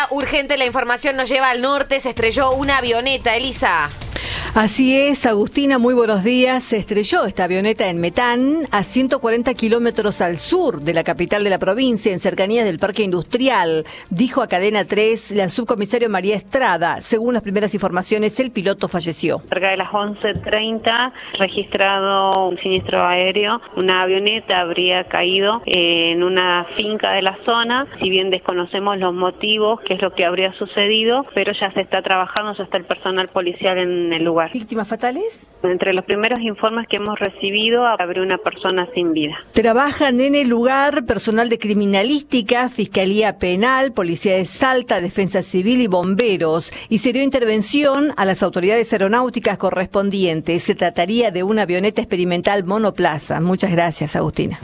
Ahora, urgente, la información nos lleva al norte. Se estrelló una avioneta, Elisa. Así es, Agustina, muy buenos días. Se estrelló esta avioneta en Metán, a 140 kilómetros al sur de la capital de la provincia, en cercanías del Parque Industrial, dijo a Cadena 3 la subcomisario María Estrada. Según las primeras informaciones, el piloto falleció. Cerca de las 11:30, registrado un siniestro aéreo. Una avioneta habría caído en una finca de la zona. Si bien desconocemos los motivos, qué es lo que habría sucedido, pero ya se está trabajando, ya está el personal policial en el lugar. ¿Víctimas fatales? Entre los primeros informes que hemos recibido, habría una persona sin vida. Trabajan en el lugar personal de criminalística, Fiscalía Penal, Policía de Salta, Defensa Civil y bomberos, y se dio intervención a las autoridades aeronáuticas correspondientes. Se trataría de una avioneta experimental monoplaza. Muchas gracias, Agustina.